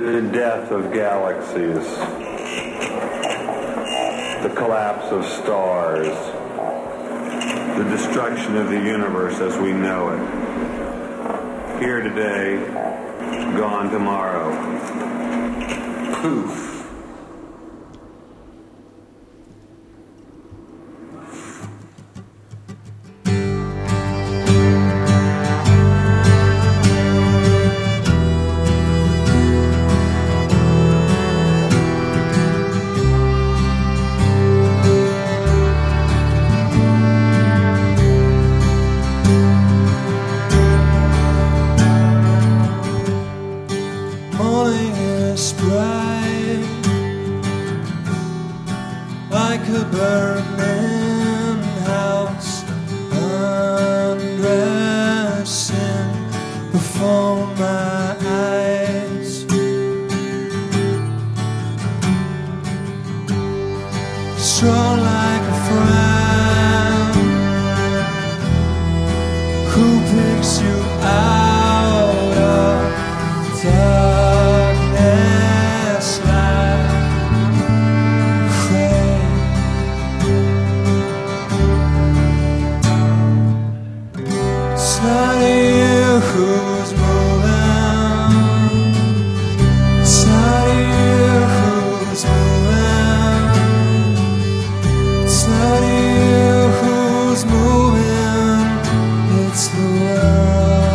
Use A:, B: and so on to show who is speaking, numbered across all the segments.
A: the death of galaxies, the collapse of stars, the destruction of the universe as we know it. Here today, gone tomorrow. Poof.
B: Morning is bright, like a burning house, undressing before my eyes. Strong like a friend who picks you out of darkness like craig. It's not you who's moving, it's not you who's moving, it's not you who's moving, it's the world.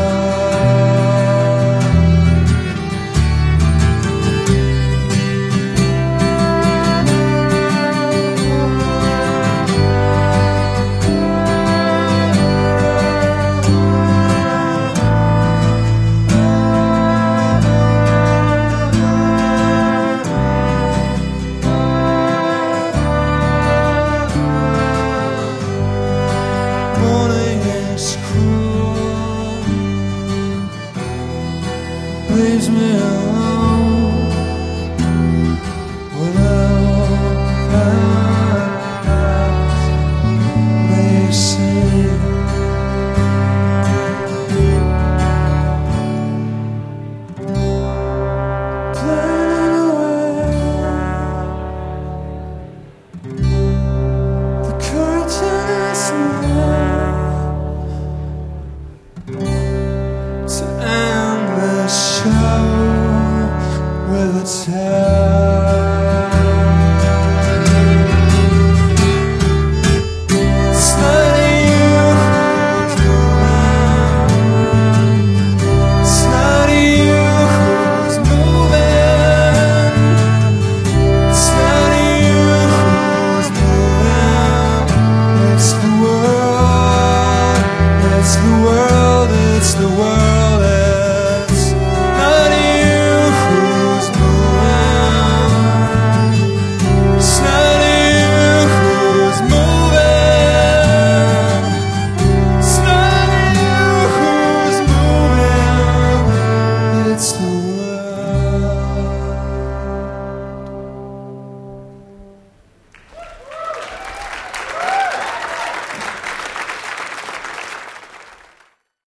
B: Morning is cruel, leaves me alone without eyes may see. Blinding away the curtain is now to end the show with a tale. It's not you who's moving, it's not you who's moving, it's not you who's moving, it's the world, it's the world, it's the world.